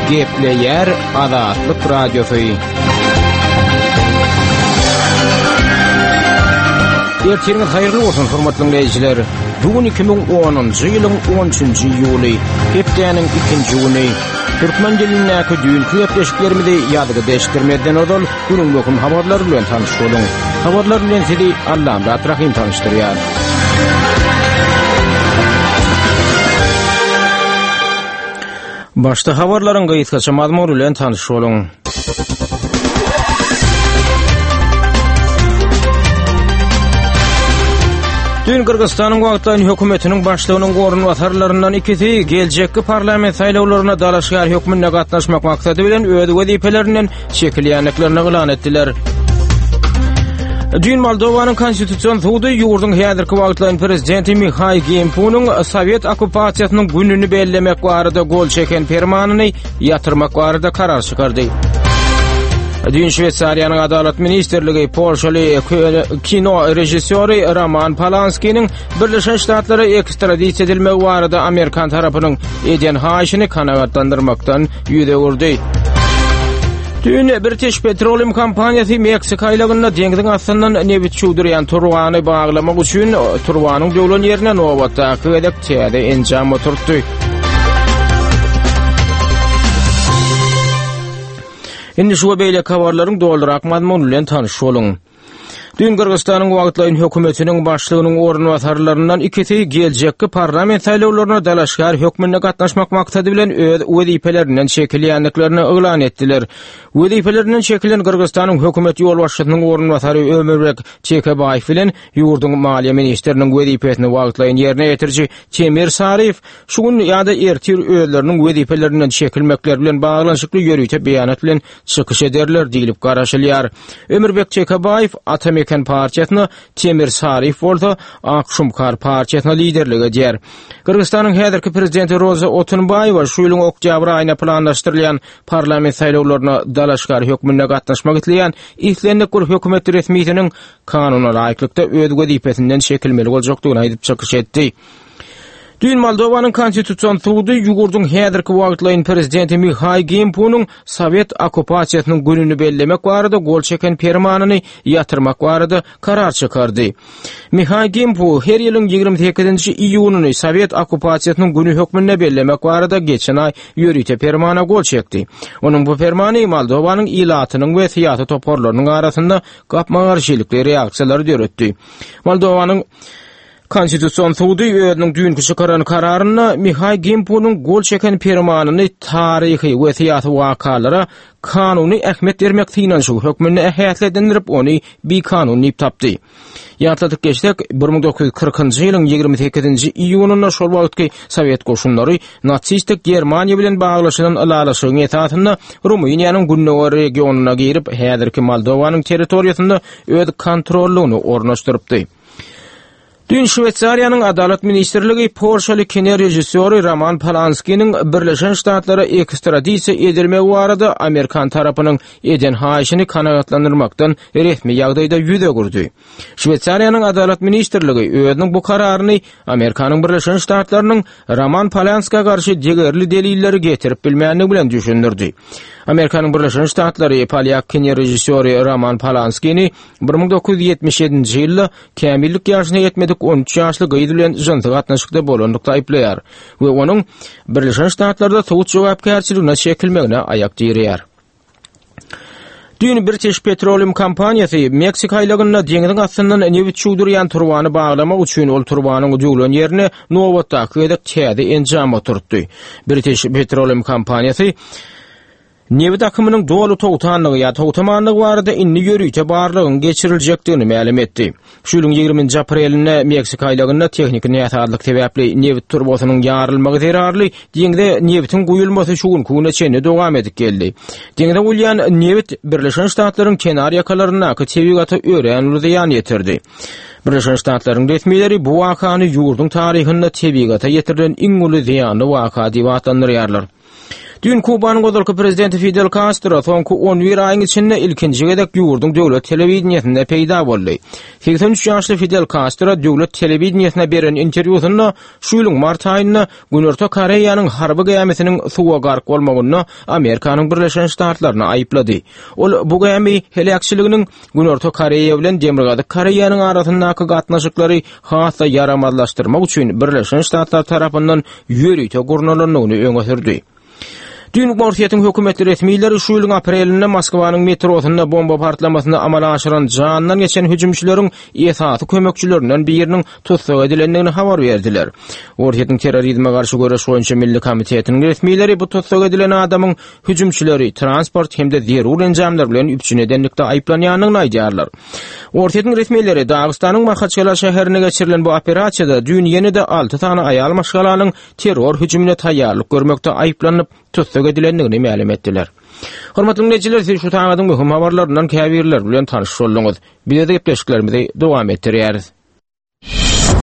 Gepleyer Azatlyk Radiosu. Ertiriňiz haýyrly bolsun hormatly dinleýijiler. Bugün 2010-njy ýylyň 13-nji ýuly, hepdeniň 2-nji güni. Türkmen dilinäki düýnki ýepleşiklerimizi ýadyga deşdirmeden odal günüň bokum habarlary bilen tanyşylyň. Habarlar bilen sizi Allam Rahim tanıştyrýar. Başta habarlaryň gyýytgaça mazmuny bilen tanyşylyň. Dün Kırgızstanyň wagtlaryň hökümetiniň başlygynyň gorunwatarlaryndan ikisi geljekki parlament saýlawlaryna dalaşýar hökümine gatnaşmak maksady bilen öz wezipelerinden çekilýänliklerini elan etdiler. Dün Moldowanyň konstitusiýon sudy ýurduň häzirki wagtlaryň prezidenti Mikhail Gimpunyň Sowet okupasiýasynyň gününi bellemek barada gol çeken fermanyny ýatyrmak barada karar çykardy. Dün Şwetsariýanyň adalet ministerligi Polşaly kino rejissöri Roman Polanski'nin Birleşen Ştatlara ekstradisiýa edilmek barada Amerikan tarapynyň eden haýyşyny kanagatlandyrmakdan ýüze urdy. Dün British Petroleum kompaniýasy Meksika ýylygyna deňziň astyndan neft çuwdurýan turwany baglamak üçin turwanyň döwlen ýerine nowatda gedek täze enjam oturtdy. Indi şu beýle habarlaryň doldurak mazmuny bilen tanyşylyň. Dün Kırgızstanyň wagtlaryň hökümetiniň başlygynyň orunwatarlaryndan ikisi geljekki parlament saýlawlaryna dalaşýar hökümine gatnaşmak maksady bilen öz wezipelerinden çekilýänliklerini elan etdiler. Wezipelerinden çekilen Kırgızstanyň hökümet ýol başçysynyň orunwatary Ömerbek Çekebaýew bilen ýurduň maliýe ministriniň wezipesini wagtlaýan ýerine ýetirji Temir Sariýew şu gün ýa-da ertir özleriniň wezipelerinden çekilmekler bilen baglanyşykly ýörüýte beýanat bilen çykyş ederler diýilip garaşylýar. Ömerbek Çekebaýew Atamekan partiýasyna, Temir Sariýew bolsa Akşumkar partiýasyna liderlik edýär. Kırgızstanyň häzirki prezidenti Roza Otunbaýewa şu ýylyň oktyabr aýyna planlaşdyrylýan parlament saýlawlaryna dalaşýar hökümine gatnaşmak etleýän islendik bir hökümet resmiýetiniň kanuna laýyklykda öz wezipesinden çekilmeli boljakdygyny aýdyp çykyş etdi. Dün Moldowanyň konstitusiýon sudy ýurduň häzirki wagtlaryň prezidenti Mikhail Gimpunyň Sowet okupasiýasynyň gününi bellemek barada gol çeken fermanyny ýatyrmak barada karar çykardy. Mikhail Gimpu her ýylyň 28-nji iýunyny Sowet okupasiýasynyň güni hökmüne bellemek barada geçen aý ýörüýte fermana gol çekdi. Onuň bu fermany Moldowanyň ilatynyň we syýasy toparlarynyň arasynda gapmagarçylikly reaksiýalary döretdi. Moldowanyň konstitusiýon sudy özüniň dünkü çykaran kararyna Mikhail Gimpunyň gol çeken fermanyny taryhy we syýasy wakalara kanuny ähmiýet bermek synan şu hökmüne ähmiýetlendirip ony bir kanuny tapdy. Ýatladyk geçsek 1940-njy ýylyň 28-nji iýunyna şol wagtky Sowet goşunlary natsistik Germaniýa bilen baglaşylan alalaşygyň esasynda Rumyniýanyň gündoğu regionuna girip häzirki Moldowanyň territoriýasynda öz kontrollugyny ornaşdyrypdy. Dün Şwetsariýanyň adalet ministerligi Polşaly kino rejissöri Roman Polanski'nin Birleşen Ştatlara ekstradisiýa edilmek barada Amerikan tarapynyň eden haýyşyny kanagatlandyrmakdan resmi ýagdaýda ýüze gurdy. Şwetsariýanyň adalet ministerligi özüniň bu kararyny Amerikanyň Birleşen Ştatlarynyň Roman Polanskiga garşy jegerli delilleri getirip bilmänligi bilen düşündirdi. Amerikanyň Birleşen Ştatlary polyak kino rejissöri Roman Polanski'ni 1977-nji ýylda kämillik ýaşyna ýetmedik 13 ýaşly gyýdy bilen jynsyk gatnaşykda bolandykda aýplaýar we onuň Birleşen Ştatlarda sowut jogapkärçiligine çekilmegine aýak dirýär. Dün British Petroleum kompaniýasy Meksika ýylygyna deňziň astyndan neft çuwdurýan turwany baglamak üçin ol turwanyň döwlen ýerine nowatda gedek täze enjam oturtdy. British Petroleum kompaniýasy neft akymynyň dolu togtanlygy ýa togtamanlygy barada inni ýörüýte barlygyny geçiriljekdigini ma'lum etdi. Şu ýylyň 20-nji aprelinde Meksika ýylygyna tehnik näsadlyk sebäpli neft turbosynyň ýarylmagy zerarly deňde neftiň guýulmasy şu gün küne çenli dowam edip geldi. Deňde ulýan neft Birleşen Ştatlaryň kenar ýakalaryna tebigaty öýrenildi ýan ýetirdi. Birleşen Ştatlaryň resmiýetleri bu wakany ýurdun taryhynda tebigata ýetirilen iň uly ziýanly waka diýip atandyrýarlar. Dün Kubanyň gözalky prezidenti Fidel Castro soňky 11 aýyň içinde ilkinji gedek ýurdun döwlet telewizionyny peýda boldy. 83 ýaşly Fidel Castro döwlet telewizionyny beren interwýusynda şu ýylyň mart aýynda Günorta Koreýanyň harby gämesiniň suwa gark bolmagyny Amerikanyň Birleşen Ştatlaryna aýyplady. Ol bu gämi helakçylygynyň Günorta Koreýa bilen Demirgazy Koreýanyň arasyndaky gatnaşyklary hassa yaramazlaşdyrmak üçin Birleşen Ştatlar tarapyndan ýörüýte gurnalynyny öňe sürdi. Dün Morsiýetiň hökümetli resmiýetleri şu ýylyň aprelinde Moskwanyň metrosynda bomba partlamasyny amala aşyran jandan geçen hüjümçileriň esasy kömekçilerinden biriniň tutsak edilendigini habar berdiler. Morsiýetiň terrorizme garşy göreş boýunça Milli Komitetiniň resmiýetleri bu tutsak edilen adamyň hüjümçileri transport hemde zerur enjamlar bilen üpçün edenlikde aýplanýanyny aýdýarlar. Morsiýetiň resmiýetleri Dagystanyň Makhatçkala şäherine geçirilen bu operasiýada dün ýene-de 6 tane aýal maşgalanyň terror hüjümine taýýarlyk görmekde aýplanyp tutsak edilendigini ma'lum etdiler. Hormatly dinleyijiler, siz şu taňadyň möhüm habarlaryndan käbirler bilen tanyş boldyňyz. Bize de gepleşiklerimizi dowam etdirýäris.